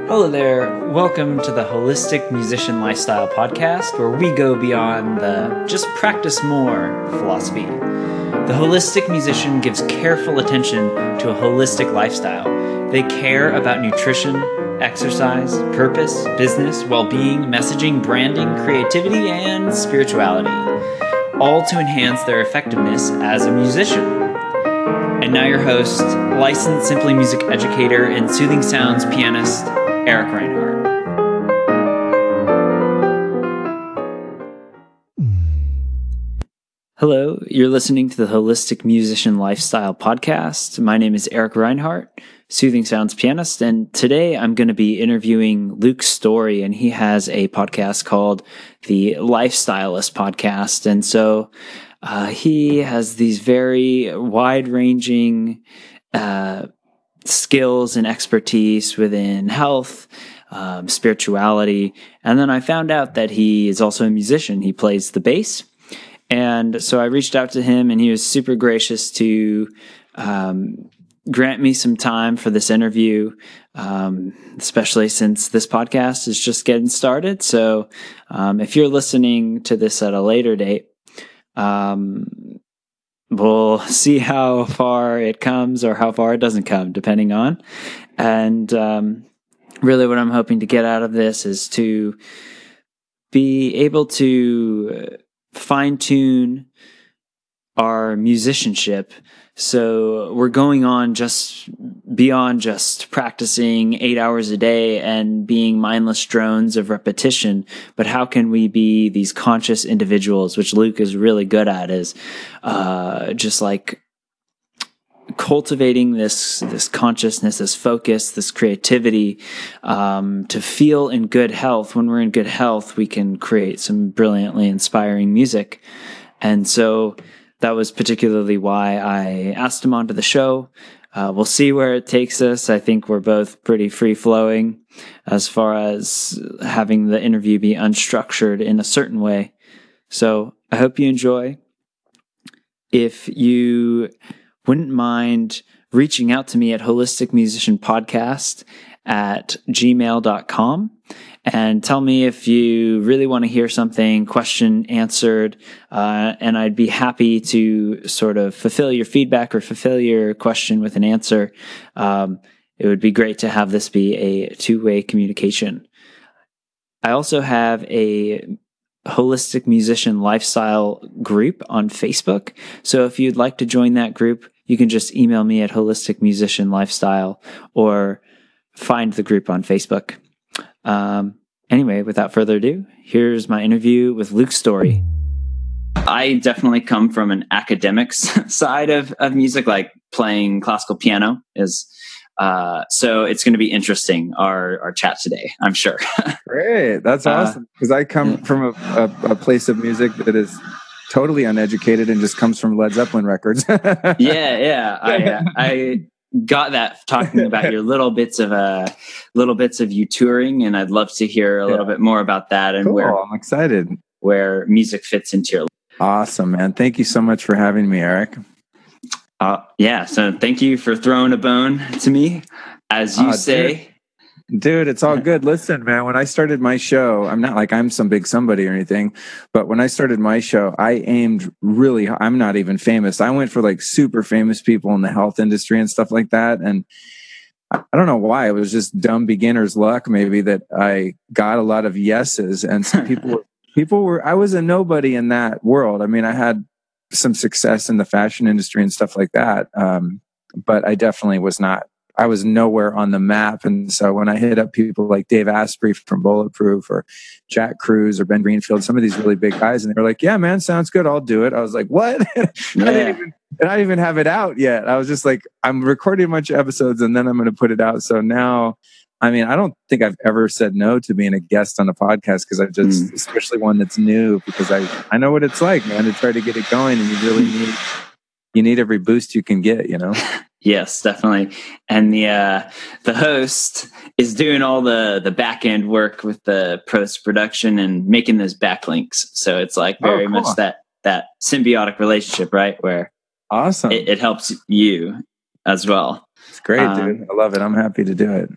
Hello there. Welcome to the Holistic Musician Lifestyle Podcast, where we go beyond the just practice more philosophy. The holistic musician gives careful attention to a holistic lifestyle. They care about nutrition, exercise, purpose, business, well-being, messaging, branding, creativity, and spirituality, all to enhance their effectiveness as a musician. And now your host, licensed Simply Music educator and Soothing Sounds pianist, Eric Reinhardt. Hello, you're listening to the Holistic Musician Lifestyle Podcast. My name is Eric Reinhardt, Soothing Sounds pianist, and today I'm going to be interviewing Luke Story, and he has a podcast called the Lifestylist Podcast. And so he has these very wide-ranging skills and expertise within health, spirituality. And then I found out that he is also a musician. He plays the bass. And so I reached out to him, and he was super gracious to grant me some time for this interview, especially since this podcast is just getting started. So if you're listening to this at a later date, we'll see how far it comes or how far it doesn't come, depending on. And really what I'm hoping to get out of this is to be able to fine-tune our musicianship. So we're going on just beyond just practicing 8 hours a day and being mindless drones of repetition, but how can we be these conscious individuals, which Luke is really good at, is just like cultivating this consciousness, this focus, this creativity, to feel in good health. When we're in good health, we can create some brilliantly inspiring music. And so that was particularly why I asked him onto the show. We'll see where it takes us. I think we're both pretty free-flowing as far as having the interview be unstructured in a certain way. So I hope you enjoy. If you wouldn't mind reaching out to me at holisticmusicianpodcast@gmail.com and tell me if you really want to hear something, question answered, and I'd be happy to sort of fulfill your feedback or fulfill your question with an answer. It would be great to have this be a two-way communication. I also have a Holistic Musician Lifestyle group on Facebook. So if you'd like to join that group, you can just email me at Holistic Musician Lifestyle or find the group on Facebook. Anyway, without further ado, here's my interview with Luke Story. I definitely come from an academics side of music, like playing classical piano is. So it's going to be interesting, our chat today, I'm sure. Great. That's awesome. Because I come from a place of music that is totally uneducated and just comes from Led Zeppelin records. Yeah. I got that talking about your little bits of you touring, and I'd love to hear a little bit more about that and cool. I'm excited. Where music fits into your life. Awesome, man. Thank you so much for having me, Eric. So thank you for throwing a bone to me, as you say. Dude, it's all good. Listen, man, when I started my show, I'm not like I'm some big somebody or anything, but when I started my show, I aimed really high. I'm not even famous. I went for like super famous people in the health industry and stuff like that. And I don't know why. It was just dumb beginner's luck, maybe, that I got a lot of yeses. And some people were, I was a nobody in that world. I mean, I had some success in the fashion industry and stuff like that. But I definitely was not. I was nowhere on the map. And so when I hit up people like Dave Asprey from Bulletproof or Jack Cruz or Ben Greenfield, some of these really big guys, and they were like, yeah, man, sounds good. I'll do it. I was like, what? I didn't even have it out yet. I was just like, I'm recording a bunch of episodes and then I'm going to put it out. So now, I mean, I don't think I've ever said no to being a guest on a podcast because I just, especially one that's new, because I know what it's like, man, to try to get it going, and you really need every boost you can get, you know? Yes, definitely. And the host is doing all the back end work with the post production and making those backlinks. So it's like very much that symbiotic relationship, right? Where awesome, it helps you as well. It's great, dude. I love it. I'm happy to do it.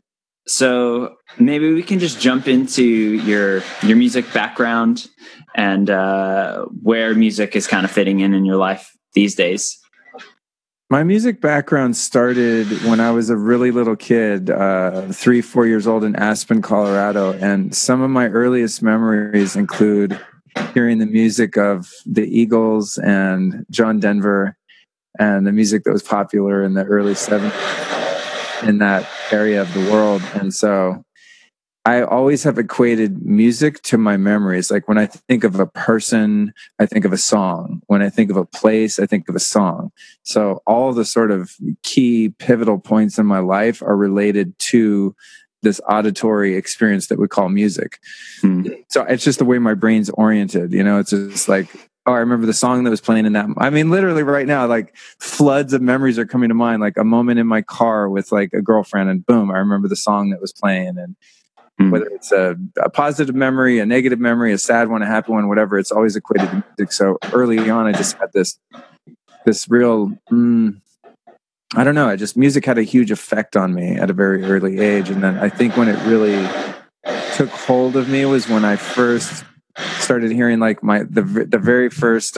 So maybe we can just jump into your music background and where music is kind of fitting in your life these days. My music background started when I was a really little kid, 3-4 years old in Aspen, Colorado. And some of my earliest memories include hearing the music of the Eagles and John Denver and the music that was popular in the early 70s in that area of the world. And so I always have equated music to my memories. Like when I think of a person, I think of a song. When I think of a place, I think of a song. So all the sort of key pivotal points in my life are related to this auditory experience that we call music. So it's just the way my brain's oriented. It's just like, oh, I remember the song that was playing in that. I mean, literally right now, like floods of memories are coming to mind, like a moment in my car with like a girlfriend and boom, I remember the song that was playing. And whether it's a positive memory, a negative memory, a sad one, a happy one, whatever, it's always equated to music. So early on, I just had this real, I don't know, music had a huge effect on me at a very early age. And then I think when it really took hold of me was when I first started hearing like the very first,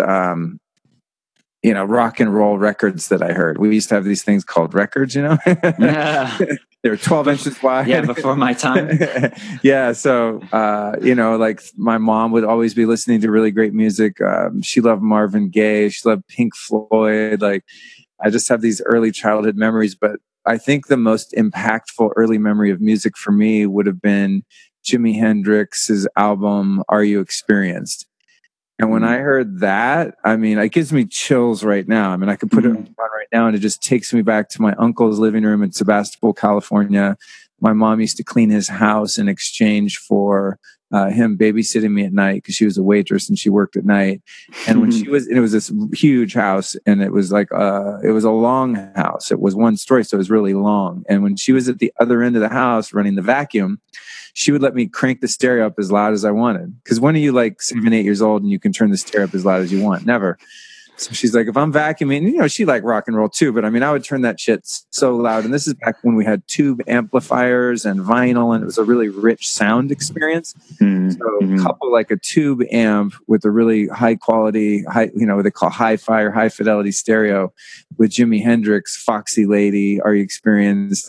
rock and roll records that I heard. We used to have these things called records, Yeah. They were 12 inches wide. Yeah, before my time. Yeah. So, like my mom would always be listening to really great music. She loved Marvin Gaye. She loved Pink Floyd. Like, I just have these early childhood memories. But I think the most impactful early memory of music for me would have been Jimi Hendrix's album, Are You Experienced? And when I heard that, I mean, it gives me chills right now. I mean, I could put it on right now and it just takes me back to my uncle's living room in Sebastopol, California. My mom used to clean his house in exchange for him babysitting me at night because she was a waitress and she worked at night. And when it was this huge house and it was like, it was a long house. It was one story, so it was really long. And when she was at the other end of the house running the vacuum, she would let me crank the stereo up as loud as I wanted. Because when are you like 7, 8 years old and you can turn the stereo up as loud as you want? Never. So she's like, if I'm vacuuming, she liked rock and roll too, but I mean, I would turn that shit so loud. And this is back when we had tube amplifiers and vinyl, and it was a really rich sound experience. So couple like a tube amp with a really high quality, what they call hi-fi or high fidelity stereo with Jimi Hendrix, Foxy Lady, Are You Experienced?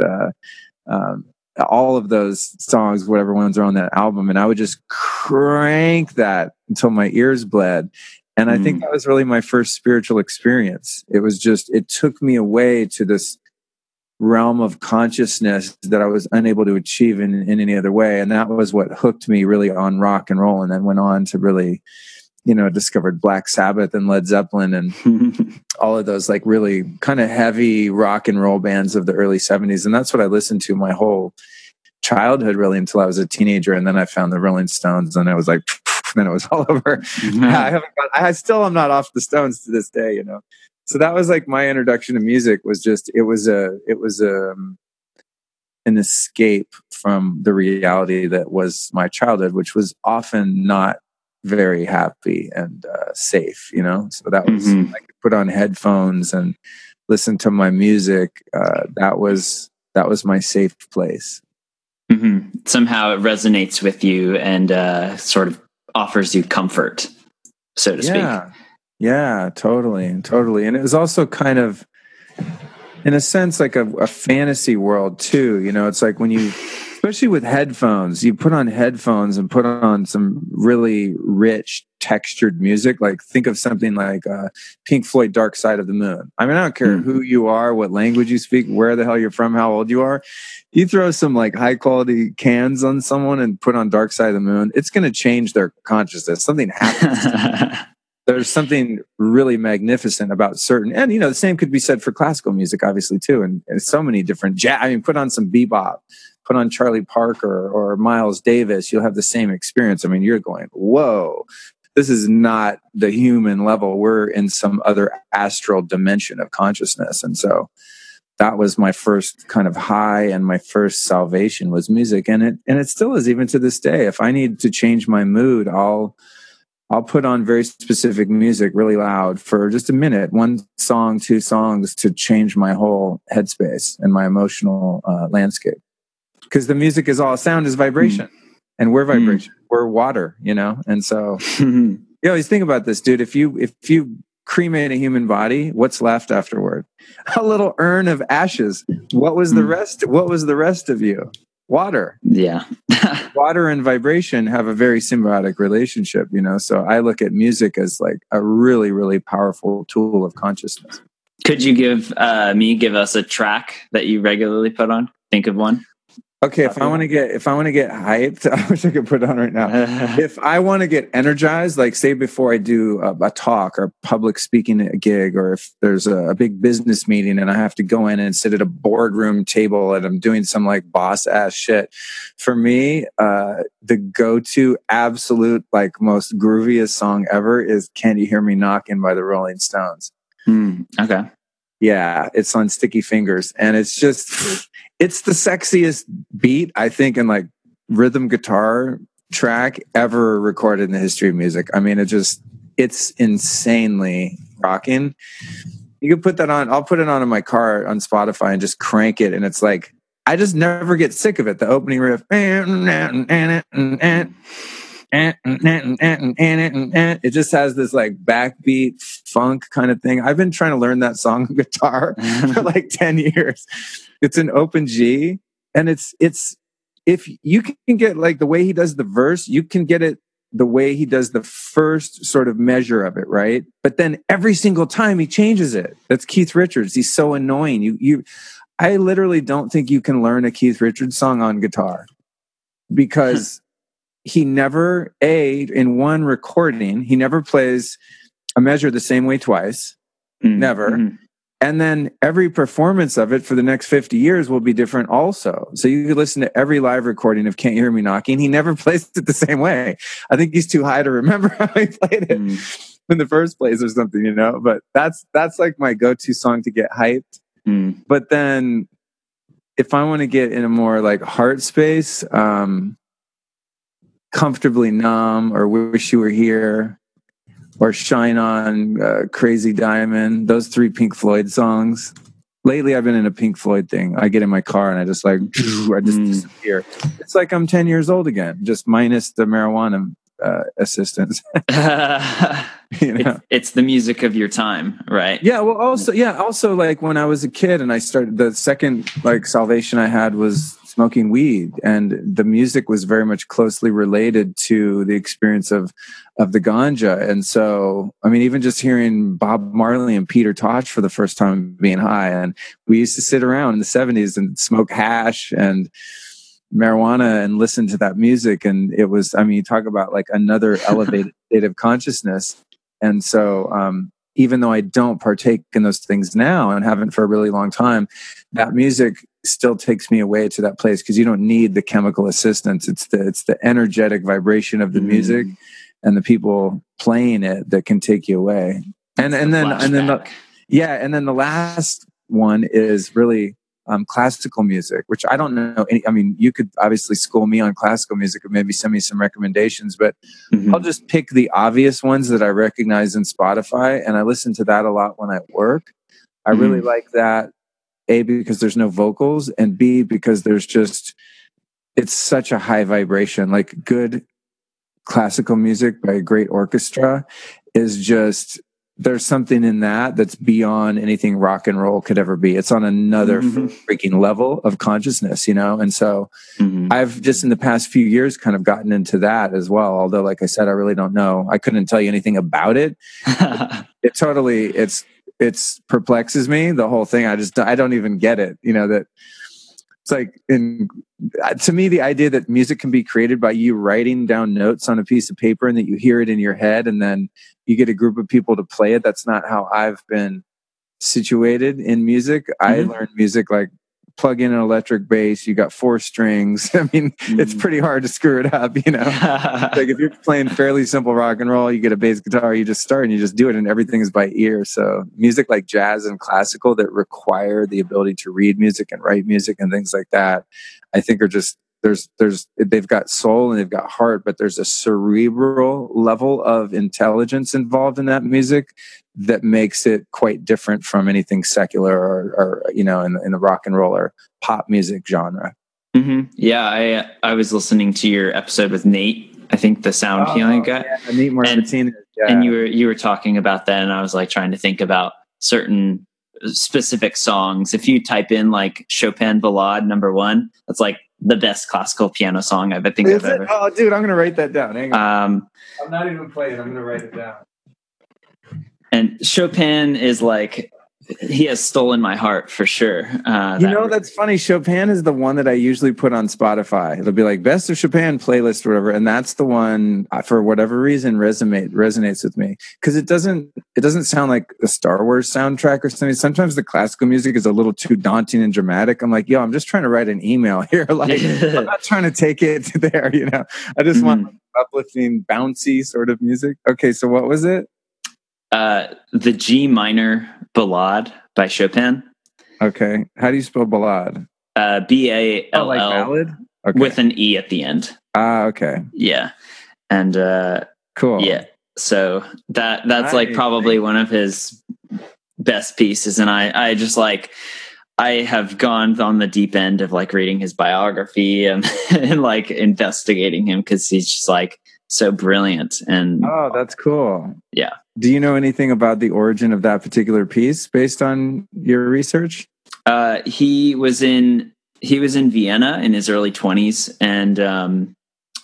All of those songs, whatever ones are on that album. And I would just crank that until my ears bled. And I think that was really my first spiritual experience. It took me away to this realm of consciousness that I was unable to achieve in any other way. And that was what hooked me really on rock and roll. And then went on to really, discovered Black Sabbath and Led Zeppelin and all of those like really kind of heavy rock and roll bands of the early 70s. And that's what I listened to my whole childhood really until I was a teenager. And then I found the Rolling Stones and I was like, then it was all over. I still am not off the Stones to this day, So that was like my introduction to music it was an escape from the reality that was my childhood, which was often not very happy and safe, So that was I could put on headphones and listen to my music. That was my safe place. Somehow it resonates with you and sort of offers you comfort, so to speak. Yeah, totally. And it was also kind of, in a sense, like a fantasy world too. It's like when you, especially with headphones, you put on headphones and put on some really rich textured music. Like think of something like Pink Floyd, Dark Side of the Moon. I mean, I don't care who you are, what language you speak, where the hell you're from, how old you are. You throw some like high quality cans on someone and put on Dark Side of the Moon, it's going to change their consciousness. Something happens. There's something really magnificent about certain, and the same could be said for classical music, obviously too, and so many different jazz. I mean, put on some bebop, put on Charlie Parker or Miles Davis, you'll have the same experience. I mean, you're going, whoa, this is not the human level. We're in some other astral dimension of consciousness, and so that was my first kind of high, and my first salvation was music, and it still is even to this day. If I need to change my mood, I'll put on very specific music really loud for just a minute, 1 song, 2 songs to change my whole headspace and my emotional landscape. because the music is all sound is vibration, and we're vibration. We're water, and so you always think about this, dude. If you cremate a human body, what's left afterward? A little urn of ashes. What was the rest? What was the rest of you? Water. Yeah. Water and vibration have a very symbiotic relationship, so I look at music as like a really, really powerful tool of consciousness. Could you give us a track that you regularly put on? Think of one. Okay, if I want to get hyped, I wish I could put it on right now. If I want to get energized, like say before I do a talk or public speaking at a gig, or if there's a big business meeting and I have to go in and sit at a boardroom table and I'm doing some like boss ass shit, for me, the go-to absolute like most grooviest song ever is "Can't You Hear Me Knocking" by the Rolling Stones. Okay. Yeah, it's on Sticky Fingers, and it's just it's the sexiest beat, I think, in like rhythm guitar track ever recorded in the history of music. I mean, it's insanely rocking. You can put that on. I'll put it on in my car on Spotify and just crank it, and it's like I just never get sick of it. The opening riff. It just has this like backbeat funk kind of thing. I've been trying to learn that song on guitar for like 10 years. It's an open G, and it's if you can get like the way he does the verse, you can get it the way he does the first sort of measure of it, right? But then every single time he changes it. That's Keith Richards. He's so annoying. I literally don't think you can learn a Keith Richards song on guitar because he never, in one recording, he never plays a measure the same way twice. Never. And then every performance of it for the next 50 years will be different also. So you could listen to every live recording of Can't You Hear Me Knocking. He never plays it the same way. I think he's too high to remember how he played it in the first place or something, But that's like my go-to song to get hyped. But then if I want to get in a more like heart space, Comfortably Numb or Wish You Were Here or Shine On, Crazy Diamond, those 3 Pink Floyd songs. Lately, I've been in a Pink Floyd thing. I get in my car and I just disappear. It's like I'm 10 years old again, just minus the marijuana assistance. It's the music of your time, right? Yeah. Well, also like when I was a kid and I started, the second like salvation I had was smoking weed, and the music was very much closely related to the experience of the ganja. And so, I mean, even just hearing Bob Marley and Peter Tosh for the first time being high, and we used to sit around in the 70s and smoke hash and marijuana and listen to that music. And it was, I mean, you talk about like another elevated state of consciousness. And so, even though I don't partake in those things now and haven't for a really long time, that music still takes me away to that place because you don't need the chemical assistance. It's the energetic vibration of the music and the people playing it that can take you away. And then the last one is really classical music, which I don't know any. I mean, you could obviously school me on classical music or maybe send me some recommendations, but I'll just pick the obvious ones that I recognize in Spotify, and I listen to that a lot when I work. I really like that, A, because there's no vocals, and B, because it's such a high vibration. Like good classical music by a great orchestra is just, there's something in that's beyond anything rock and roll could ever be. It's on another freaking level of consciousness, And so I've just in the past few years kind of gotten into that as well. Although, like I said, I really don't know. I couldn't tell you anything about it. It totally, it's perplexes me, the whole thing. I don't even get it. That it's like, to me, the idea that music can be created by you writing down notes on a piece of paper and that you hear it in your head and then you get a group of people to play it. That's not how I've been situated in music. I learned music like plug in an electric bass, you got 4 strings. I mean, it's pretty hard to screw it up, Like if you're playing fairly simple rock and roll, you get a bass guitar, you just start and you just do it and everything is by ear. So music like jazz and classical that require the ability to read music and write music and things like that, I think are just, they've got soul and they've got heart, but there's a cerebral level of intelligence involved in that music that makes it quite different from anything secular or in the rock and roll or pop music genre. Yeah, I was listening to your episode with Nate. I think the sound healing guy. Yeah, Nate Martinez. And you were talking about that, and I was like trying to think about certain specific songs. If you type in like Chopin Ballade #1, that's like the best classical piano song I've ever. Oh, dude, I'm gonna write that down. Hang on. I'm not even playing. I'm gonna write it down. And Chopin is like, he has stolen my heart for sure. That's funny. Chopin is the one that I usually put on Spotify. It'll be like best of Chopin playlist or whatever, and that's the one for whatever reason resonates with me because it doesn't sound like a Star Wars soundtrack or something. Sometimes the classical music is a little too daunting and dramatic. I'm like, yo, I'm just trying to write an email here. Like, I'm not trying to take it to there. I just want uplifting, bouncy sort of music. Okay, so what was it? The G minor Ballade by Chopin. Okay. How do you spell ballade? BALL. Oh, like ballad? Okay. With an E at the end. Okay. Yeah. And cool. Yeah. So that's like probably one of his best pieces. And I just like, I have gone on the deep end of like reading his biography and like investigating him because he's just like so brilliant. And oh, that's cool. Yeah. Do you know anything about the origin of that particular piece based on your research? He was in Vienna in his early 20s, and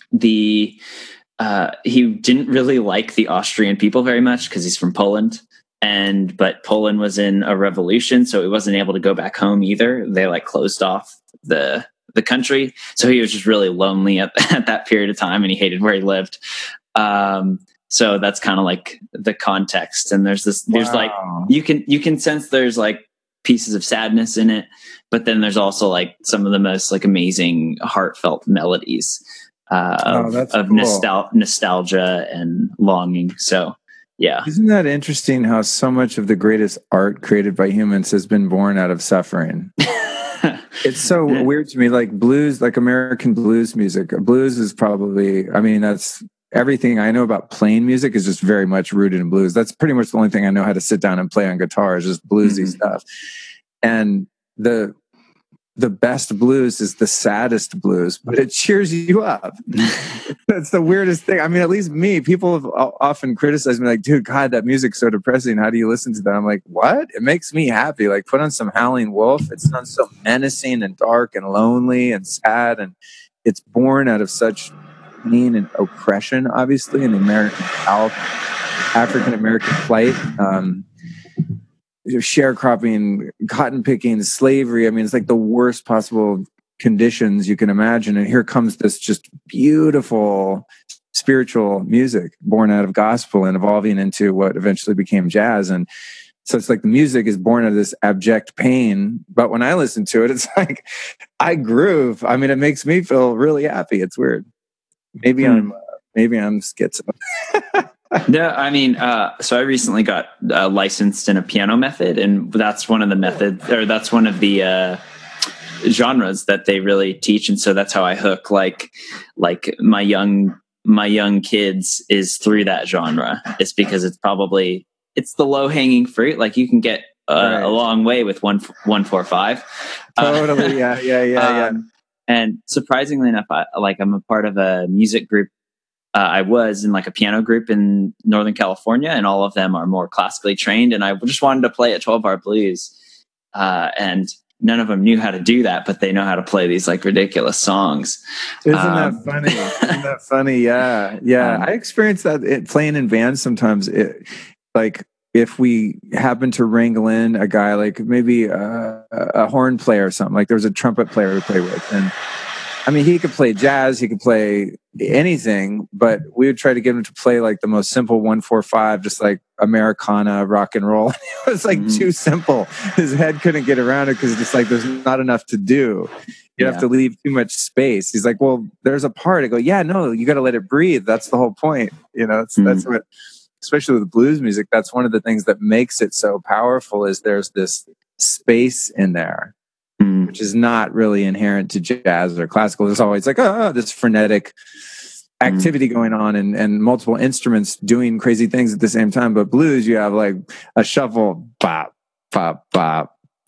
he didn't really like the Austrian people very much because he's from Poland. But Poland was in a revolution, so he wasn't able to go back home either. They like closed off the country, so he was just really lonely at that period of time, and he hated where he lived. So that's kind of like the context. And there's like, you can sense there's like pieces of sadness in it, but then there's also like some of the most like amazing heartfelt melodies of nostalgia and longing. So yeah. Isn't that interesting how so much of the greatest art created by humans has been born out of suffering? It's so weird to me, like blues, like American blues music. Blues is probably, that's everything I know about playing music is just very much rooted in blues. That's pretty much the only thing I know how to sit down and play on guitar is just bluesy stuff. And the best blues is the saddest blues, but it cheers you up. That's the weirdest thing. At least me, people have often criticized me like, dude, God, that music's so depressing. How do you listen to that? I'm like, what? It makes me happy. Like put on some Howling Wolf. It sounds so menacing and dark and lonely and sad. And it's born out of such pain and oppression, obviously, in the American South, African American plight, sharecropping, cotton picking, slavery. It's like the worst possible conditions you can imagine. And here comes this just beautiful spiritual music born out of gospel and evolving into what eventually became jazz. And so it's like the music is born out of this abject pain. But when I listen to it, it's like I groove. It makes me feel really happy. It's weird. Maybe I'm schizo. No, so I recently got licensed in a piano method, and that's one of the methods, or that's one of the genres that they really teach. And so that's how I hook like my young kids is through that genre. It's because it's the low hanging fruit. Like you can get a long way with 1-4-5. Totally. Yeah. And surprisingly enough, I'm a part of a music group. I was in like a piano group in Northern California, and all of them are more classically trained. And I just wanted to play at 12 Bar Blues. And none of them knew how to do that, but they know how to play these like ridiculous songs. Isn't that funny? Yeah. I experience that playing in bands sometimes. If we happen to wrangle in a guy like maybe a horn player or something, like there was a trumpet player we played with, and he could play jazz, he could play anything, but we would try to get him to play like the most simple 1-4-5, just like Americana rock and roll. It was like too simple. His head couldn't get around it because it's like there's not enough to do. You have to leave too much space. He's like, well, there's a part. I go, yeah, no, you got to let it breathe. That's the whole point. That's what. Especially with blues music, that's one of the things that makes it so powerful is there's this space in there, which is not really inherent to jazz or classical. There's always like, this frenetic activity going on and multiple instruments doing crazy things at the same time. But blues, you have like a shuffle, bop, bop, bop,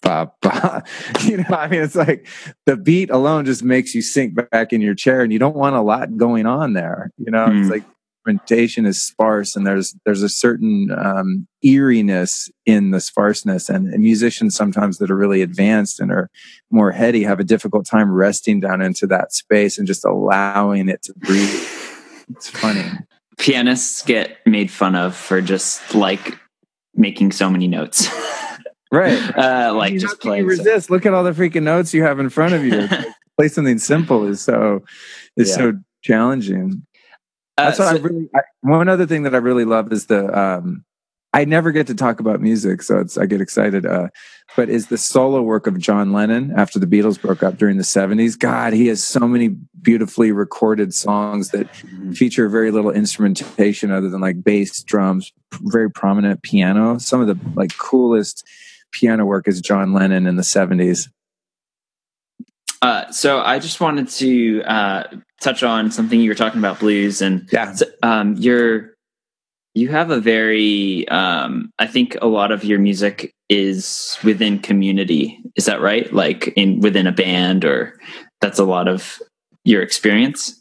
ba, ba. I mean, it's like the beat alone just makes you sink back in your chair, and you don't want a lot going on there. It's like instrumentation is sparse, and there's a certain eeriness in the sparseness, and musicians sometimes that are really advanced and are more heady have a difficult time resting down into that space and just allowing it to breathe. It's funny. Pianists get made fun of for just like making so many notes. Right. Like just playing. Resist. Look at all the freaking notes you have in front of you. Play something simple is so challenging. That's what one other thing that I really love is I never get to talk about music, so I get excited. But is the solo work of John Lennon after the Beatles broke up during the 70s. God, he has so many beautifully recorded songs that feature very little instrumentation other than like bass, drums, very prominent piano. Some of the like coolest piano work is John Lennon in the 70s. So I just wanted to touch on something you were talking about, blues, and you have a very I think a lot of your music is within community. Is that right? Like within a band, or that's a lot of your experience?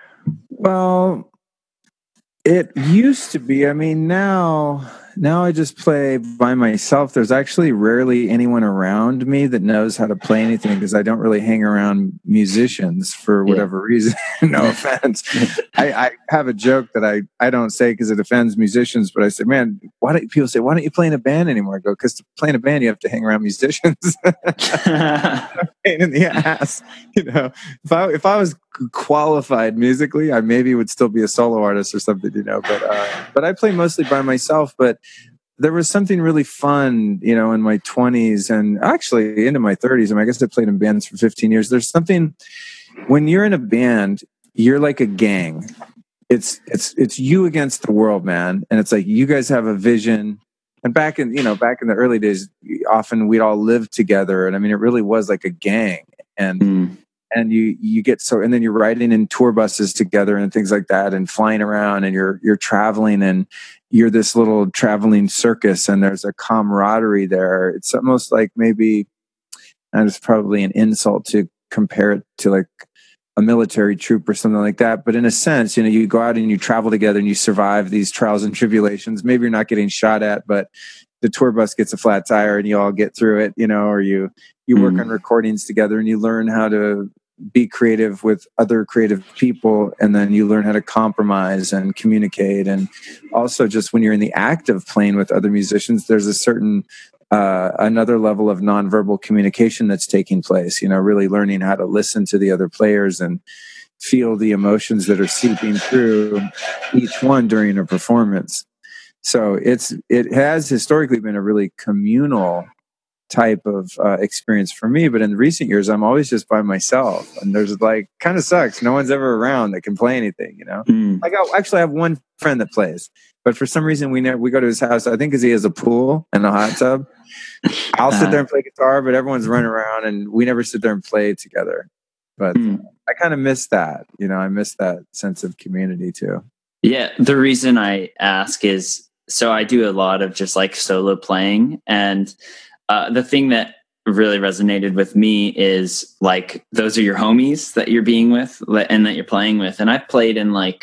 Well, it used to be. I mean, now I just play by myself. There's actually rarely anyone around me that knows how to play anything because I don't really hang around musicians for whatever reason. No offense. I have a joke that I don't say because it offends musicians, but I say, man, people say, why don't you play in a band anymore? I go, because to play in a band, you have to hang around musicians. Pain in the ass. If I was qualified musically, I maybe would still be a solo artist or something, but I play mostly by myself. But there was something really fun, in my 20s and actually into my 30s. I mean, I guess I played in bands for 15 years. There's something when you're in a band, you're like a gang. It's you against the world, man. And it's like you guys have a vision. And back in the early days, often we'd all live together. And I mean, it really was like a gang. And you get and then you're riding in tour buses together and things like that and flying around and you're traveling and you're this little traveling circus and there's a camaraderie there. It's almost like maybe, and it's probably an insult to compare it to like a military troop or something like that. But in a sense, you go out and you travel together and you survive these trials and tribulations. Maybe you're not getting shot at, but the tour bus gets a flat tire and you all get through it, or you work on recordings together and you learn how to be creative with other creative people. And then you learn how to compromise and communicate. And also just when you're in the act of playing with other musicians, there's a certain, another level of nonverbal communication that's taking place, really learning how to listen to the other players and feel the emotions that are seeping through each one during a performance. So it has historically been a really communal type of experience for me, but in recent years I'm always just by myself, and there's like kind of sucks. No one's ever around that can play anything, I have one friend that plays, but for some reason we go to his house. I think because he has a pool and a hot tub. I'll sit there and play guitar, but everyone's running around, and we never sit there and play together. But I kind of miss that. I miss that sense of community too. Yeah, the reason I ask is so I do a lot of just like solo playing, and the thing that really resonated with me is like those are your homies that you're being with and that you're playing with. And I played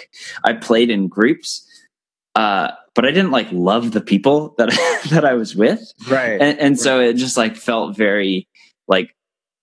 in groups, but I didn't like love the people that that I was with. Right. And so it just like felt very like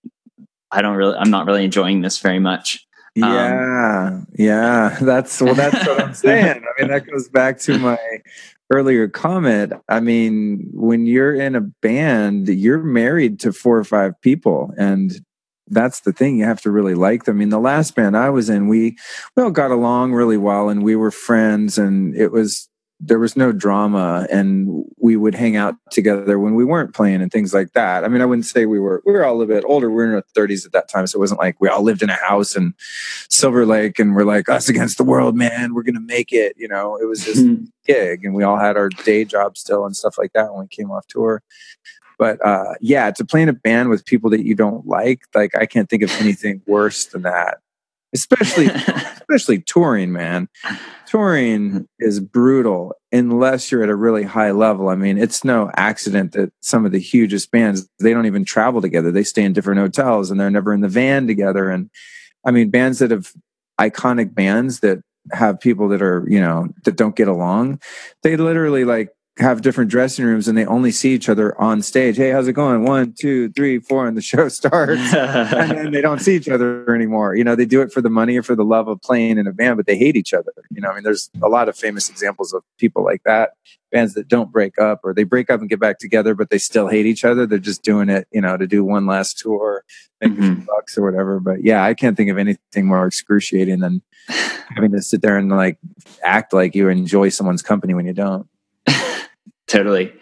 I'm not really enjoying this very much. Yeah. That's what I'm saying. I mean, that goes back to my earlier comment. I mean, when you're in a band, you're married to 4 or 5 people, and that's the thing. You have to really like them. I mean, the last band I was in, we all got along really well, and we were friends, and there was no drama, and we would hang out together when we weren't playing and things like that. I mean, I wouldn't say we were all a little bit older. We were in our 30s at that time, so it wasn't like we all lived in a house in Silver Lake and we're like us against the world, man. We're gonna make it. It was just a gig, and we all had our day jobs still and stuff like that when we came off tour. But to play in a band with people that you don't like I can't think of anything worse than that. especially touring, man. Touring is brutal unless you're at a really high level. I mean, it's no accident that some of the hugest bands, they don't even travel together. They stay in different hotels and they're never in the van together. And I mean, bands that have iconic bands that have people that are, that don't get along, they literally like have different dressing rooms and they only see each other on stage. Hey, how's it going? 1, 2, 3, 4, and the show starts. And then they don't see each other anymore. They do it for the money or for the love of playing in a band, but they hate each other. I mean, there's a lot of famous examples of people like that, bands that don't break up, or they break up and get back together, but they still hate each other. They're just doing it, to do one last tour, make a few bucks or whatever. But yeah, I can't think of anything more excruciating than having to sit there and like act like you enjoy someone's company when you don't. Totally.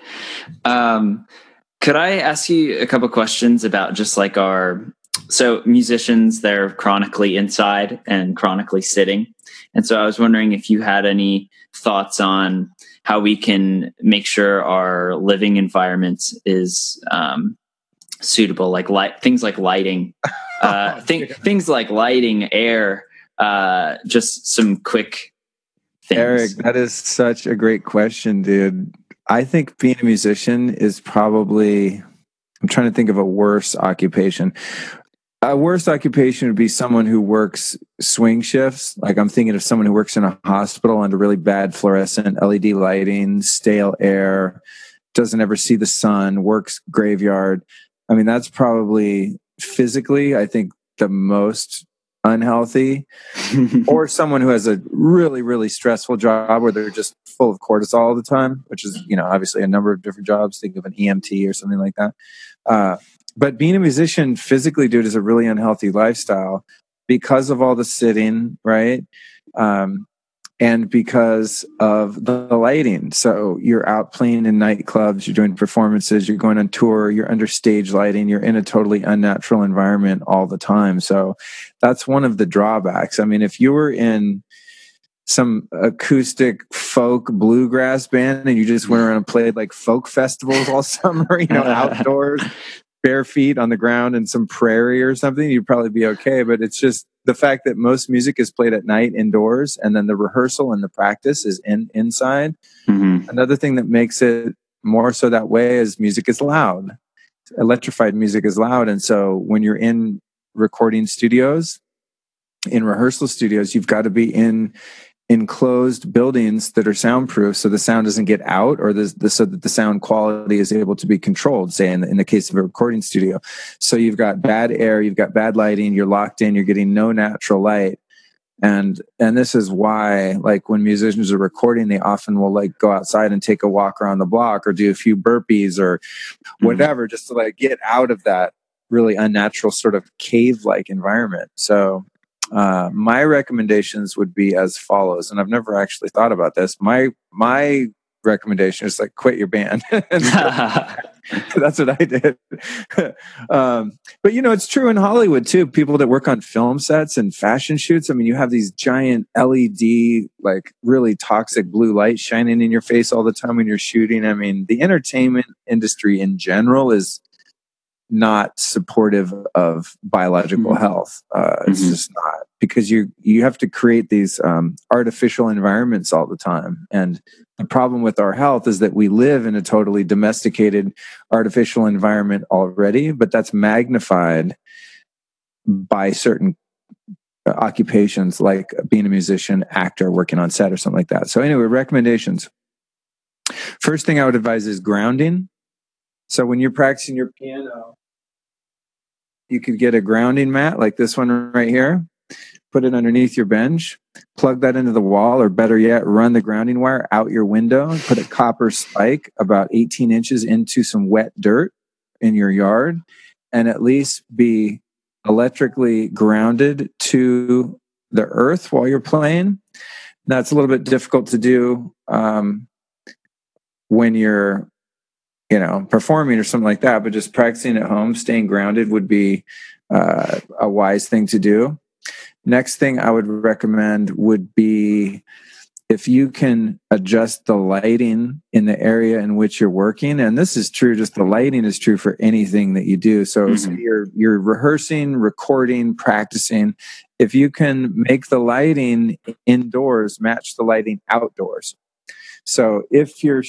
Could I ask you a couple questions about just like so musicians, they're chronically inside and chronically sitting. And so I was wondering if you had any thoughts on how we can make sure our living environment is suitable, like things like lighting, things like lighting, air, just some quick things. Eric, that is such a great question, dude. I think being a musician is probably, I'm trying to think of a worse occupation. A worse occupation would be someone who works swing shifts. Like I'm thinking of someone who works in a hospital under really bad fluorescent LED lighting, stale air, doesn't ever see the sun, works graveyard. I mean, that's probably physically, I think, the most unhealthy. Or someone who has a really, really stressful job where they're just full of cortisol all the time, which is, obviously a number of different jobs. Think of an EMT or something like that. But being a musician physically, dude, is a really unhealthy lifestyle because of all the sitting, right? And because of the lighting. So you're out playing in nightclubs, you're doing performances, you're going on tour, you're under stage lighting, you're in a totally unnatural environment all the time. So that's one of the drawbacks. I mean, if you were in some acoustic folk bluegrass band and you just went around and played like folk festivals all summer, outdoors, bare feet on the ground in some prairie or something, you'd probably be okay. But it's just the fact that most music is played at night indoors, and then the rehearsal and the practice is inside. Another thing that makes it more so that way is music is loud. Electrified music is loud. And so when you're in recording studios, in rehearsal studios, you've got to be in enclosed buildings that are soundproof, so the sound doesn't get out, or so that the sound quality is able to be controlled, say in the case of a recording studio. So you've got bad air, you've got bad lighting, you're locked in, you're getting no natural light. And this is why, like, when musicians are recording, they often will like go outside and take a walk around the block or do a few burpees or whatever, just to like get out of that really unnatural sort of cave-like environment. So my recommendations would be as follows, and I've never actually thought about this. My recommendation is like quit your band. That's what I did. But it's true in Hollywood too. People that work on film sets and fashion shoots. I mean, you have these giant LED, like really toxic blue light shining in your face all the time when you're shooting. I mean, the entertainment industry in general is not supportive of biological health. It's just not, because you have to create these artificial environments all the time. And the problem with our health is that we live in a totally domesticated artificial environment already, but that's magnified by certain occupations like being a musician, actor, working on set or something like that. So anyway, recommendations. First thing I would advise is grounding. So when you're practicing your piano, you could get a grounding mat like this one right here, put it underneath your bench, plug that into the wall, or better yet, run the grounding wire out your window, put a copper spike about 18 inches into some wet dirt in your yard, and at least be electrically grounded to the earth while you're playing. That's a little bit difficult to do when you're performing or something like that, but just practicing at home, staying grounded would be a wise thing to do. Next thing I would recommend would be if you can adjust the lighting in the area in which you're working. And this is true, just the lighting is true for anything that you do. So, so you're rehearsing, recording, practicing. if you can make the lighting indoors match the lighting outdoors. So if you're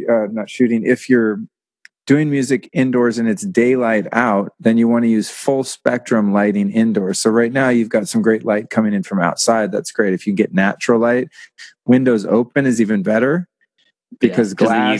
if you're doing music indoors and it's daylight out, then you want to use full spectrum lighting indoors. So right now you've got some great light coming in from outside. That's great. If you get natural light, windows open is even better, because glass,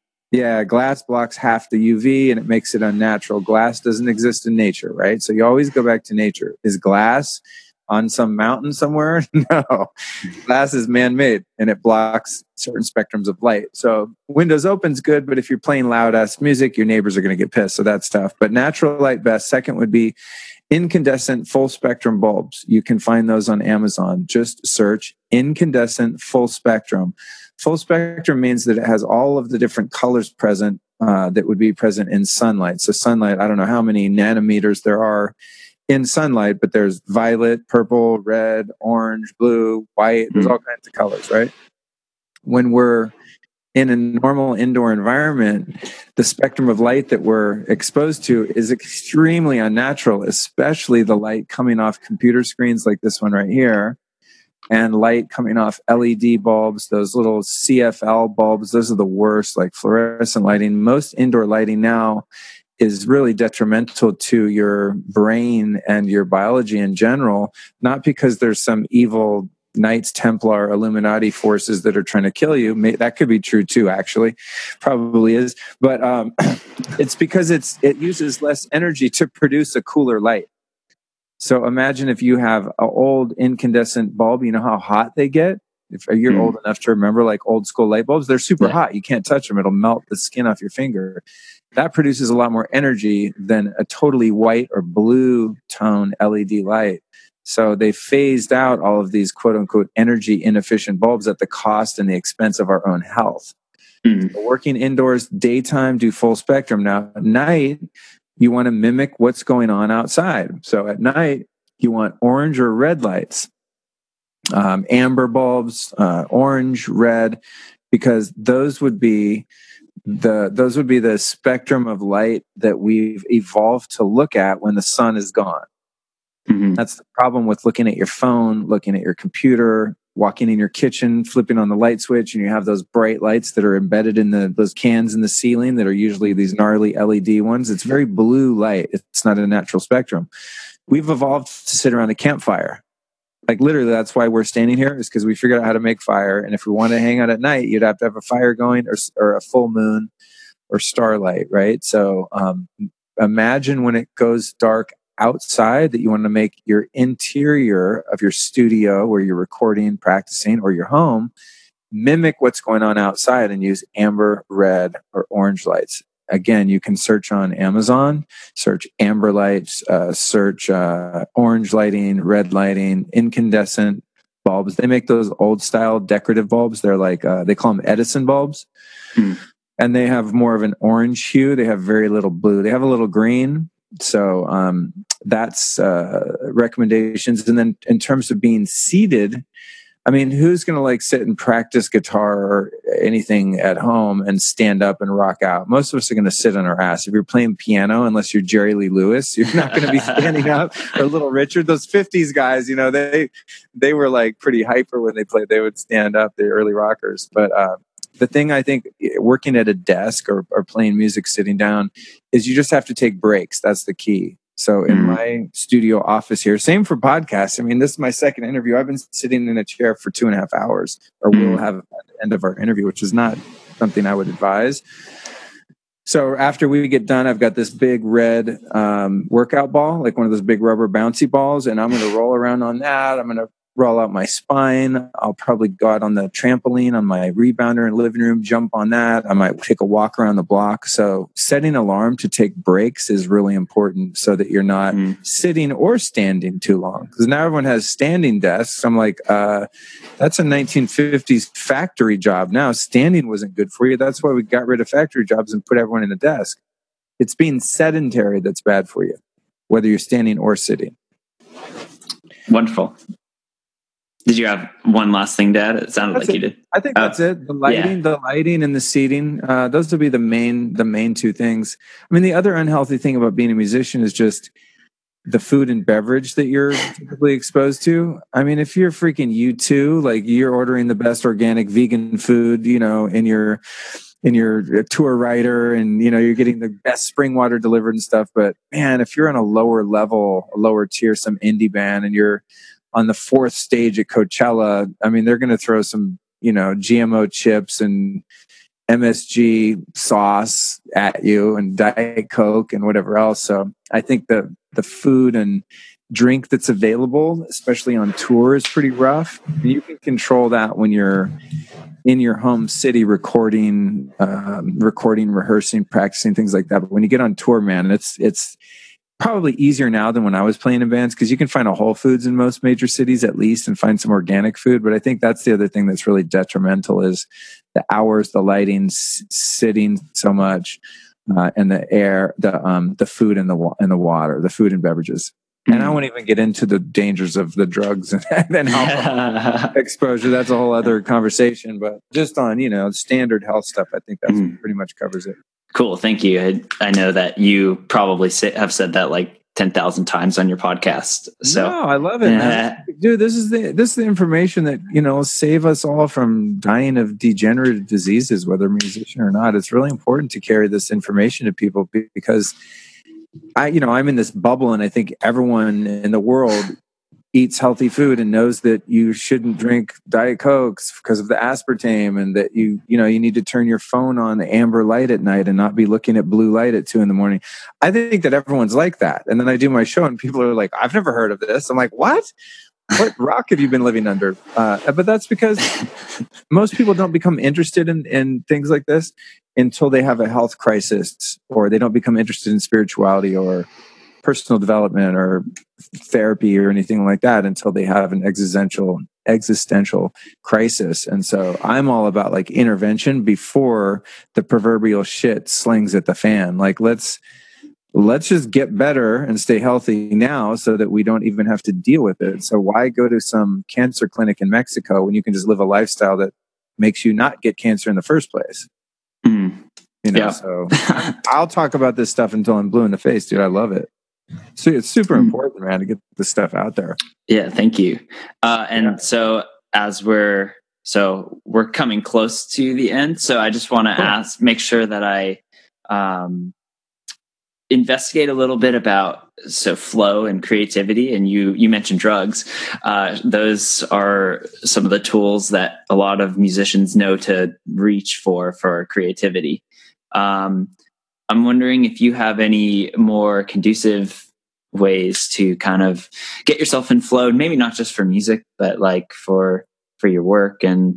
glass blocks half the UV and it makes it unnatural. Glass doesn't exist in nature, right? So you always go back to nature. Is glass on some mountain somewhere? No. Glass is man-made and it blocks certain spectrums of light. So windows open's good, but if you're playing loud-ass music, your neighbors are going to get pissed. So that's tough. But natural light best. Second would be incandescent full spectrum bulbs. You can find those on Amazon. Just search incandescent full spectrum. Full spectrum means that it has all of the different colors present that would be present in sunlight. So sunlight, I don't know how many nanometers there are in sunlight, but there's violet, purple, red, orange, blue, white. There's all kinds of colors, right? When we're in a normal indoor environment, the spectrum of light that we're exposed to is extremely unnatural, especially the light coming off computer screens like this one right here, and light coming off LED bulbs, those little CFL bulbs. Those are the worst, like fluorescent lighting. Most indoor lighting now is really detrimental to your brain and your biology in general, not because there's some evil Knights Templar Illuminati forces that are trying to kill you. That could be true too, actually. Probably is. But it's because it uses less energy to produce a cooler light. So imagine if you have an old incandescent bulb, you know how hot they get? If you're old enough to remember, like old school light bulbs, they're super hot. You can't touch them. It'll melt the skin off your finger. That produces a lot more energy than a totally white or blue tone LED light. So they phased out all of these quote unquote energy inefficient bulbs at the cost and the expense of our own health. So working indoors, daytime, do full spectrum. Now at night, you want to mimic what's going on outside. So at night, you want orange or red lights, amber bulbs, orange, red, because those would be the spectrum of light that we've evolved to look at when the sun is gone. That's the problem with looking at your phone, looking at your computer, walking in your kitchen, flipping on the light switch, and you have those bright lights that are embedded in those cans in the ceiling that are usually these gnarly LED ones. It's very blue light. It's not a natural spectrum. We've evolved to sit around a campfire. Like literally, that's why we're standing here, is because we figured out how to make fire. And if we want to hang out at night, you'd have to have a fire going or a full moon or starlight, right? So imagine when it goes dark outside that you want to make your interior of your studio where you're recording, practicing, or your home, mimic what's going on outside and use amber, red, or orange lights. Again, you can search on Amazon, search amber lights, search orange lighting, red lighting, incandescent bulbs. They make those old style decorative bulbs. They're like, they call them Edison bulbs. And they have more of an orange hue. They have very little blue. They have a little green. So that's recommendations. And then in terms of being seated, I mean, who's going to like sit and practice guitar or anything at home and stand up and rock out? Most of us are going to sit on our ass. If you're playing piano, unless you're Jerry Lee Lewis, you're not going to be standing up. Or Little Richard, those 50s guys, you know, they were like pretty hyper when they played. They would stand up, the early rockers. But the thing I think working at a desk or playing music sitting down is you just have to take breaks. That's the key. So in my studio office here, same for podcasts. I mean, this is my second interview. I've been sitting in a chair for 2.5 hours, or we'll have at the end of our interview, which is not something I would advise. So after we get done, I've got this big red workout ball, like one of those big rubber bouncy balls, and I'm going to roll around on that. I'm going to roll out my spine. I'll probably go out on the trampoline on my rebounder in the living room, jump on that. I might take a walk around the block. So setting alarm to take breaks is really important so that you're not sitting or standing too long. Because now everyone has standing desks. I'm like, that's a 1950s factory job. Now standing wasn't good for you. That's why we got rid of factory jobs and put everyone in a desk. It's being sedentary that's bad for you, whether you're standing or sitting. Wonderful. Did you have one last thing, Dad? It sounded like you did. I think that's it. The lighting and the seating. Those would be the main two things. I mean, the other unhealthy thing about being a musician is just the food and beverage that you're typically exposed to. I mean, if you're freaking U2, like you're ordering the best organic vegan food, you know, in your tour rider, and you know you're getting the best spring water delivered and stuff. But man, if you're on a lower level, a lower tier, some indie band, and you're on the fourth stage at Coachella, I mean, they're going to throw some, you know, GMO chips and MSG sauce at you and Diet Coke and whatever else. So I think the food and drink that's available, especially on tour, is pretty rough. You can control that when you're in your home city recording, rehearsing, practicing, things like that. But when you get on tour, man, it's probably easier now than when I was playing in bands, because you can find a Whole Foods in most major cities at least and find some organic food. But I think that's the other thing that's really detrimental is the hours, the lighting, sitting so much, and the air, the food and the water, the food and beverages. And I won't even get into the dangers of the drugs and alcohol exposure. That's a whole other conversation. But just on, you know, standard health stuff, I think that's pretty much covers it. Cool. Thank you. I know that you probably have said that like 10,000 times on your podcast. So no, I love it, man. Dude, this is the information that, you know, save us all from dying of degenerative diseases, whether musician or not. It's really important to carry this information to people, because I'm in this bubble, and I think everyone in the world eats healthy food and knows that you shouldn't drink Diet Cokes because of the aspartame, and that you need to turn your phone on the amber light at night and not be looking at blue light at 2 a.m. I think that everyone's like that. And then I do my show and people are like, I've never heard of this. I'm like, what rock have you been living under? But that's because most people don't become interested in things like this until they have a health crisis, or they don't become interested in spirituality or personal development or therapy or anything like that until they have an existential crisis. And so I'm all about like intervention before the proverbial shit slings at the fan. Like, let's just get better and stay healthy now so that we don't even have to deal with it. So why go to some cancer clinic in Mexico when you can just live a lifestyle that makes you not get cancer in the first place? So I'll talk about this stuff until I'm blue in the face, dude. I love it. So it's super important, man, to get this stuff out there. Yeah, thank you. So we're coming close to the end. So I just want to make sure that I investigate a little bit about flow and creativity. And you mentioned drugs. Those are some of the tools that a lot of musicians know to reach for creativity. I'm wondering if you have any more conducive ways to kind of get yourself in flow, maybe not just for music, but like for your work and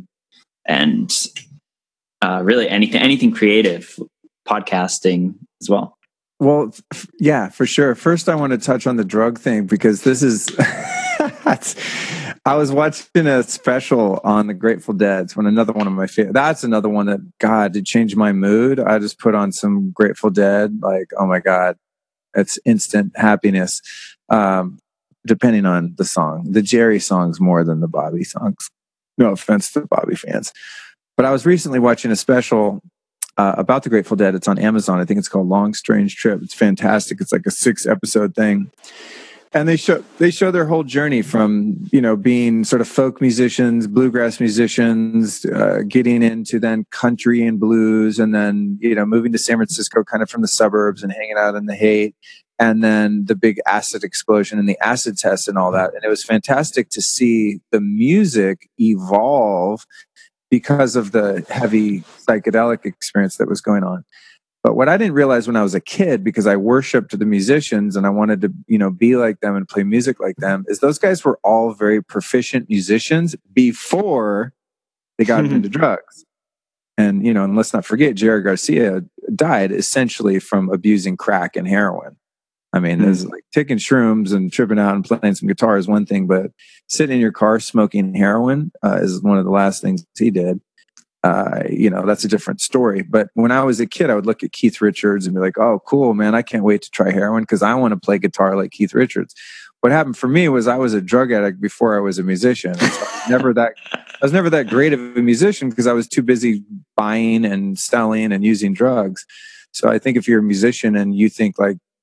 really anything creative, podcasting as well. Well, yeah, for sure. First, I want to touch on the drug thing, because this is, I was watching a special on the Grateful Dead. It's another one of my favorite. That's another one that, God, it changed my mood. I just put on some Grateful Dead. Like, oh my God, it's instant happiness. Depending on the song, the Jerry songs more than the Bobby songs. No offense to Bobby fans. But I was recently watching a special about the Grateful Dead. It's on Amazon. I think it's called Long Strange Trip. It's fantastic. It's like a 6-episode thing. And they show their whole journey from, being sort of folk musicians, bluegrass musicians, getting into then country and blues, and then, moving to San Francisco kind of from the suburbs and hanging out in the Haight, and then the big acid explosion and the acid test and all that. And it was fantastic to see the music evolve because of the heavy psychedelic experience that was going on. But what I didn't realize when I was a kid, because I worshiped the musicians and I wanted to, be like them and play music like them, is those guys were all very proficient musicians before they got into drugs. And, and let's not forget, Jerry Garcia died essentially from abusing crack and heroin. I mean, there's like taking shrooms and tripping out and playing some guitar is one thing, but sitting in your car smoking heroin is one of the last things he did. That's a different story. But when I was a kid, I would look at Keith Richards and be like, oh, cool, man, I can't wait to try heroin because I want to play guitar like Keith Richards. What happened for me was I was a drug addict before I was a musician. So I was never that great of a musician because I was too busy buying and selling and using drugs. So I think if you're a musician and you think like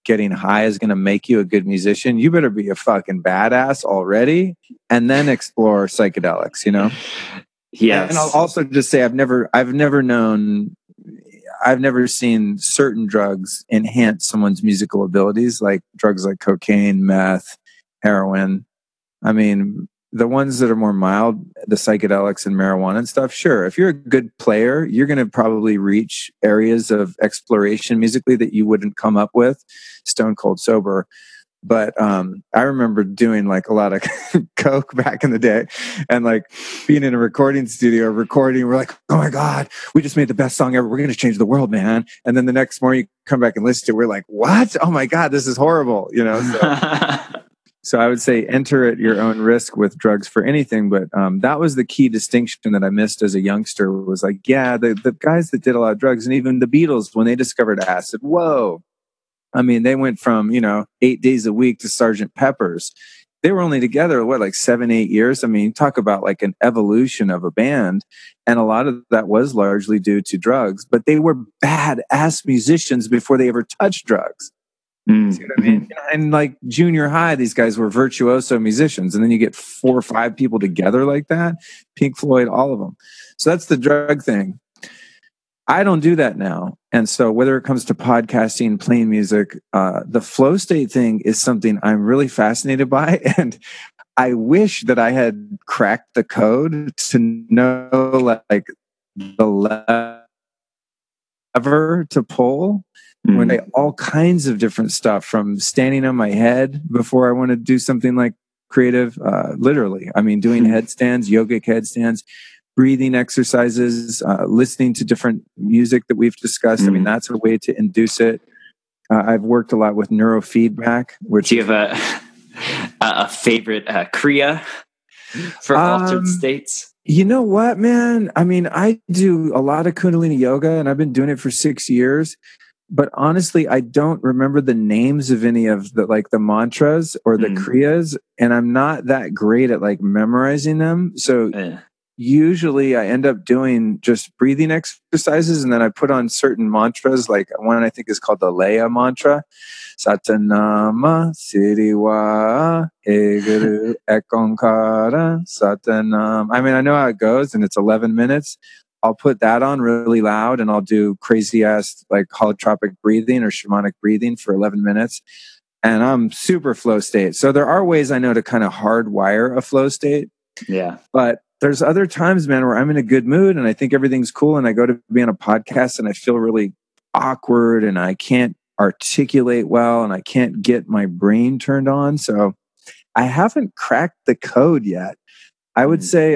getting high is going to make you a good musician, you better be a fucking badass already and then explore psychedelics, you know? Yes. And I'll also just say I've never seen certain drugs enhance someone's musical abilities, like drugs like cocaine, meth, heroin. I mean, the ones that are more mild, the psychedelics and marijuana and stuff, sure. If you're a good player, you're going to probably reach areas of exploration musically that you wouldn't come up with stone cold sober. But I remember doing like a lot of coke back in the day, and like being in a recording studio recording. We're like, oh my God, we just made the best song ever. We're going to change the world, man. And then the next morning you come back and listen to it. We're like, what? Oh my God, this is horrible. You know? So I would say enter at your own risk with drugs for anything. But that was the key distinction that I missed as a youngster, was like, yeah, the guys that did a lot of drugs, and even the Beatles, when they discovered acid, whoa. I mean, they went from, 8 days a week to Sgt. Pepper's. They were only together, like 7, 8 years? I mean, talk about like an evolution of a band. And a lot of that was largely due to drugs, but they were badass musicians before they ever touched drugs. Mm-hmm. See what I mean? And like junior high, these guys were virtuoso musicians. And then you get 4 or 5 people together like that, Pink Floyd, all of them. So that's the drug thing. I don't do that now. And so whether it comes to podcasting, playing music, the flow state thing is something I'm really fascinated by. And I wish that I had cracked the code to know like the lever to pull. When all kinds of different stuff, from standing on my head before I want to do something like creative, literally. I mean, doing headstands, yogic headstands, breathing exercises, listening to different music that we've discussed. I mean, that's a way to induce it. I've worked a lot with neurofeedback. Which do you have a favorite Kriya for altered states? You know what, man? I mean, I do a lot of Kundalini yoga, and I've been doing it for 6 years. But honestly, I don't remember the names of any of the mantras or the kriyas, and I'm not that great at like memorizing them. So usually I end up doing just breathing exercises, and then I put on certain mantras, like one I think is called the Leya mantra. Satanama Siriwa Eguru Ekonkara Satanam. I mean, I know how it goes, and it's 11 minutes. I'll put that on really loud, and I'll do crazy ass like holotropic breathing or shamanic breathing for 11 minutes. And I'm super flow state. So there are ways I know to kind of hardwire a flow state. Yeah. But there's other times, man, where I'm in a good mood and I think everything's cool, and I go to be on a podcast and I feel really awkward and I can't articulate well and I can't get my brain turned on. So I haven't cracked the code yet. I would say,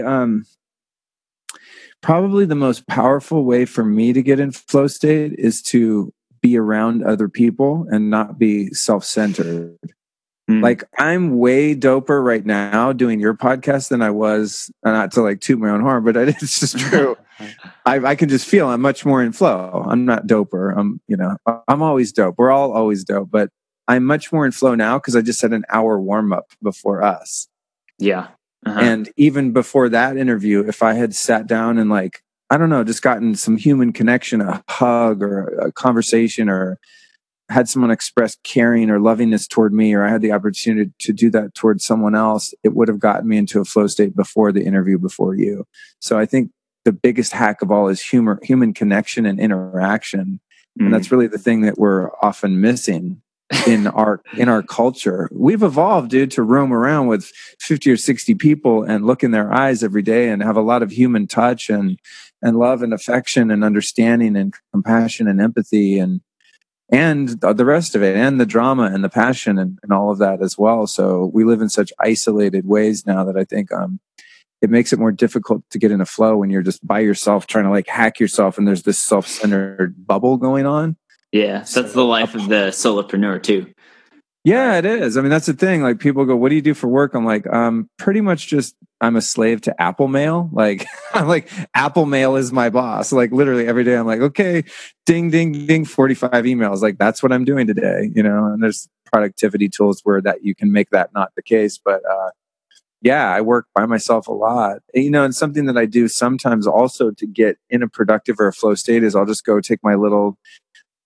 probably the most powerful way for me to get in flow state is to be around other people and not be self-centered. Like, I'm way doper right now doing your podcast than I was, not to like toot my own horn, but it's just true. I can just feel I'm much more in flow. I'm not doper. I'm always dope. We're all always dope, but I'm much more in flow now because I just had an hour warm up before us. Yeah. And even before that interview, if I had sat down and like, I don't know, just gotten some human connection, a hug or a conversation, or had someone express caring or lovingness toward me, or I had the opportunity to do that towards someone else, it would have gotten me into a flow state before the interview, before you. So I think the biggest hack of all is human connection and interaction. And that's really the thing that we're often missing in our culture. We've evolved, dude, to roam around with 50 or 60 people and look in their eyes every day and have a lot of human touch and love and affection and understanding and compassion and empathy and the rest of it, and the drama and the passion and all of that as well. So we live in such isolated ways now that I think it makes it more difficult to get in a flow when you're just by yourself trying to like hack yourself and there's this self-centered bubble going on. Yeah, that's the life of the solopreneur too. Yeah, it is. I mean, that's the thing. Like, people go, "What do you do for work?" I'm like, pretty much just I'm a slave to Apple Mail. Like, I'm like, Apple Mail is my boss. Like, literally every day I'm like, okay, ding, ding, ding, 45 emails. Like, that's what I'm doing today, And there's productivity tools where that you can make that not the case. But yeah, I work by myself a lot. And something that I do sometimes also to get in a productive or a flow state is I'll just go take my little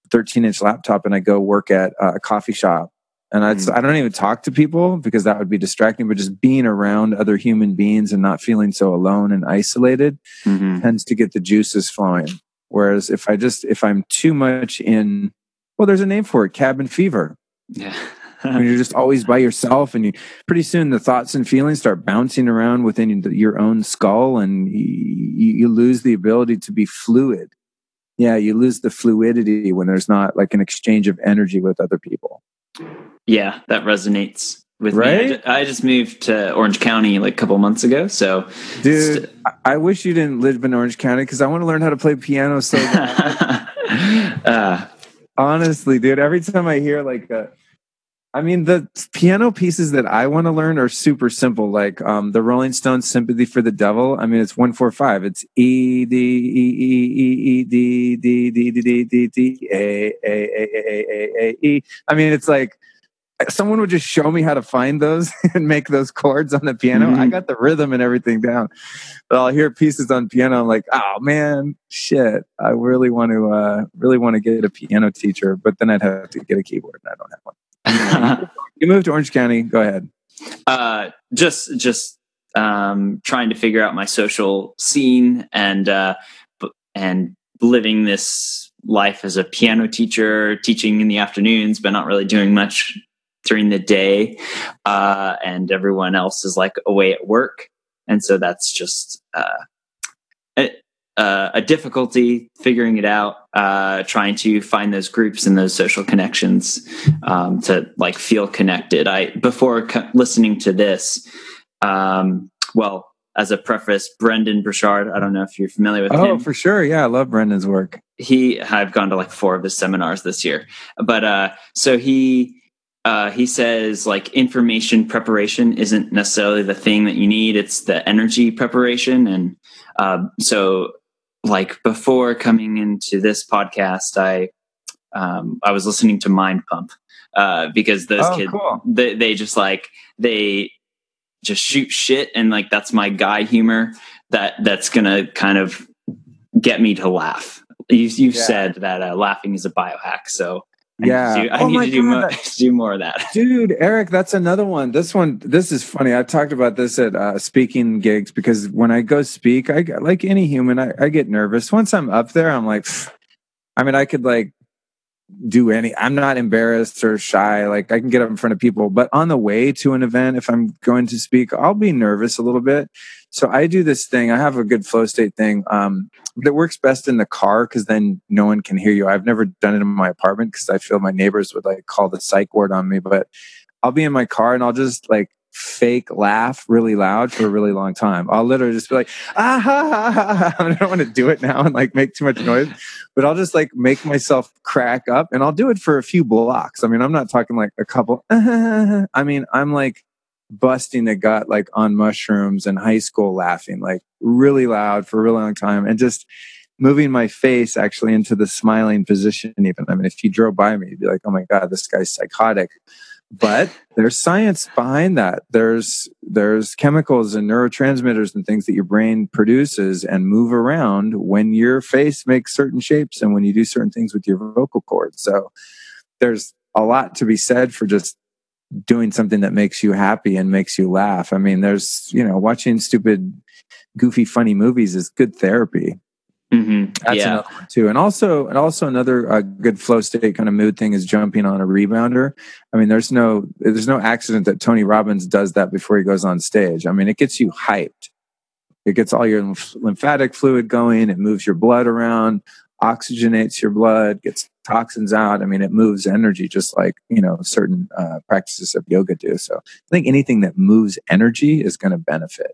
13-inch laptop and I go work at a coffee shop. And I don't even talk to people because that would be distracting, but just being around other human beings and not feeling so alone and isolated tends to get the juices flowing. Whereas if I'm too much in, well, there's a name for it, cabin fever. Yeah. When you're just always by yourself, and pretty soon the thoughts and feelings start bouncing around within your own skull, and you lose the ability to be fluid. Yeah, you lose the fluidity when there's not like an exchange of energy with other people. Yeah, that resonates with right? me. I just moved to Orange County like a couple months ago. So, dude, I wish you didn't live in Orange County because I want to learn how to play piano so bad. Honestly, dude, every time I hear the piano pieces that I want to learn are super simple. Like the Rolling Stones "Sympathy for the Devil." I mean, it's 1-4-5. It's E D E E E E D D D D D D D A A A A A E. I mean, it's like someone would just show me how to find those and make those chords on the piano. I got the rhythm and everything down, but I'll hear pieces on piano. I'm like, oh man, shit! I really want to get a piano teacher, but then I'd have to get a keyboard, and I don't have one. You moved to Orange County. Go ahead. Just trying to figure out my social scene and living this life as a piano teacher, teaching in the afternoons, but not really doing much during the day. And everyone else is like away at work. And so that's just a difficulty figuring it out, trying to find those groups and those social connections to like feel connected. Before listening to this, as a preface, Brendan Burchard, I don't know if you're familiar with him. Oh, for sure. Yeah, I love Brendan's work. I've gone to like 4 of his seminars this year. But so he says like information preparation isn't necessarily the thing that you need. It's the energy preparation. And so like before coming into this podcast, I was listening to Mind Pump because those kids, cool. they just shoot shit, and like that's my guy humor that's gonna kind of get me to laugh. You've said that laughing is a biohack, so I need to do more of that. Dude, Eric, that's another one. This is funny. I've talked about this at speaking gigs because when I go speak, I like any human, I get nervous. Once I'm up there, I'm like, I could like I'm not embarrassed or shy. Like I can get up in front of people, but on the way to an event, if I'm going to speak, I'll be nervous a little bit. So I do this thing. I have a good flow state thing that works best in the car because then no one can hear you. I've never done it in my apartment because I feel my neighbors would like call the psych ward on me, but I'll be in my car and I'll just like fake laugh really loud for a really long time. I'll literally just be like, ah, ha, ha, ha. I don't want to do it now and like make too much noise, but I'll just like make myself crack up and I'll do it for a few blocks. I mean, I'm not talking like a couple. I'm like busting a gut like on mushrooms in high school, laughing like really loud for a really long time and just moving my face actually into the smiling position even. I mean, if you drove by me, you'd be like, oh my God, this guy's psychotic. But there's science behind that. There's chemicals and neurotransmitters and things that your brain produces and move around when your face makes certain shapes and when you do certain things with your vocal cords. So there's a lot to be said for just doing something that makes you happy and makes you laugh. I mean, there's, watching stupid, goofy, funny movies is good therapy. Mm-hmm. That's another one too. And also another good flow state kind of mood thing is jumping on a rebounder. I mean, there's no accident that Tony Robbins does that before he goes on stage. I mean, it gets you hyped. It gets all your lymphatic fluid going. It moves your blood around, oxygenates your blood, gets toxins out. I mean, it moves energy just like, certain practices of yoga do. So I think anything that moves energy is going to benefit.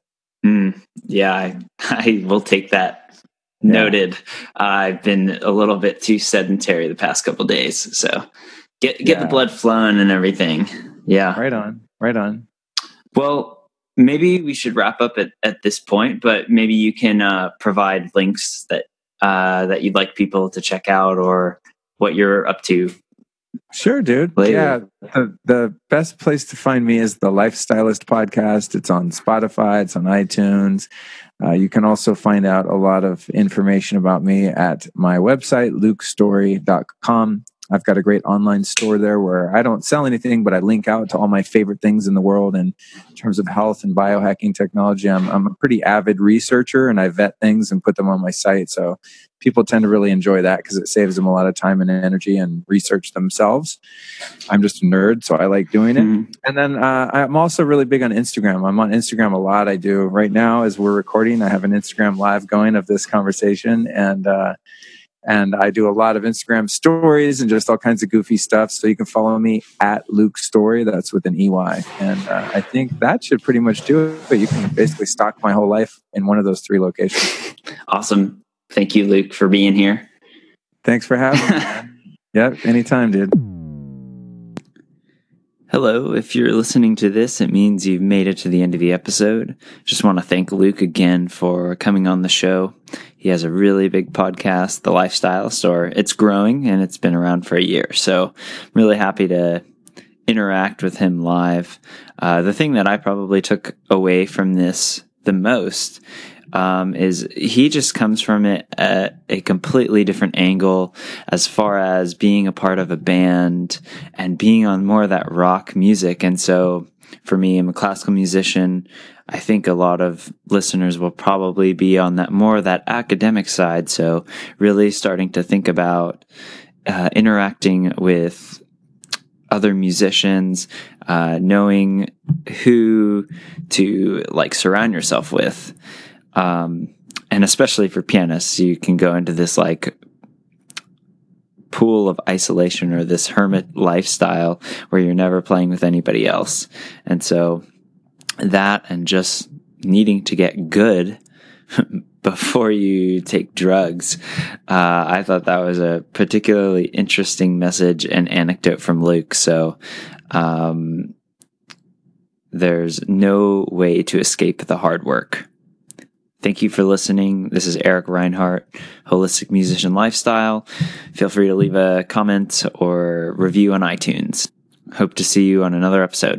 Yeah, I will take that. Noted. I've been a little bit too sedentary the past couple of days, so get the blood flowing and everything. Yeah, right on. Well, maybe we should wrap up at this point, but maybe you can provide links that you'd like people to check out or what you're up to Sure, dude. later. Yeah. The best place to find me is the Lifestylist podcast. It's on Spotify. It's on iTunes. You can also find out a lot of information about me at my website, lukestory.com. I've got a great online store there where I don't sell anything, but I link out to all my favorite things in the world. And in terms of health and biohacking technology, I'm a pretty avid researcher, and I vet things and put them on my site. So people tend to really enjoy that because it saves them a lot of time and energy and research themselves. I'm just a nerd, so I like doing it. And then I'm also really big on Instagram. I'm on Instagram a lot. I do right now as we're recording. I have an Instagram live going of this conversation, and I do a lot of Instagram stories and just all kinds of goofy stuff. So you can follow me at Luke Story. That's with an EY. And I think that should pretty much do it. But you can basically stalk my whole life in one of those 3 locations. Awesome. Thank you, Luke, for being here. Thanks for having me, man. Yep, anytime, dude. Hello. If you're listening to this, it means you've made it to the end of the episode. Just want to thank Luke again for coming on the show. He has a really big podcast, The Lifestylist, or it's growing and it's been around for a year. So I'm really happy to interact with him live. The thing that I probably took away from this the most is he just comes from it at a completely different angle as far as being a part of a band and being on more of that rock music. And so for me, I'm a classical musician. I think a lot of listeners will probably be on that more of that academic side. So really starting to think about interacting with other musicians, knowing who to like surround yourself with. And especially for pianists, you can go into this like pool of isolation or this hermit lifestyle where you're never playing with anybody else. And so that and just needing to get good before you take drugs, I thought that was a particularly interesting message and anecdote from Luke. So there's no way to escape the hard work. Thank you for listening. This is Eric Reinhardt, Holistic Musician Lifestyle. Feel free to leave a comment or review on iTunes. Hope to see you on another episode.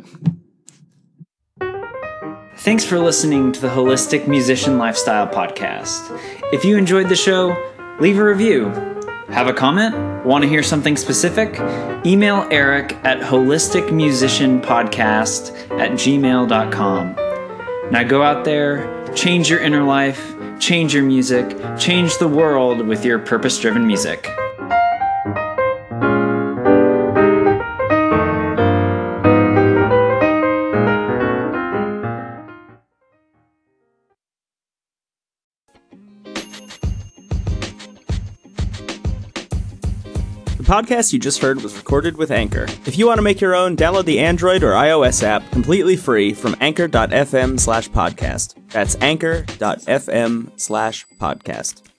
Thanks for listening to the Holistic Musician Lifestyle Podcast. If you enjoyed the show, leave a review. Have a comment? Want to hear something specific? Email Eric at holisticmusicianpodcast@gmail.com. Now go out there, change your inner life, change your music, change the world with your purpose-driven music. The podcast you just heard was recorded with Anchor. If you want to make your own, download the Android or iOS app completely free from anchor.fm/podcast. That's anchor.fm/podcast.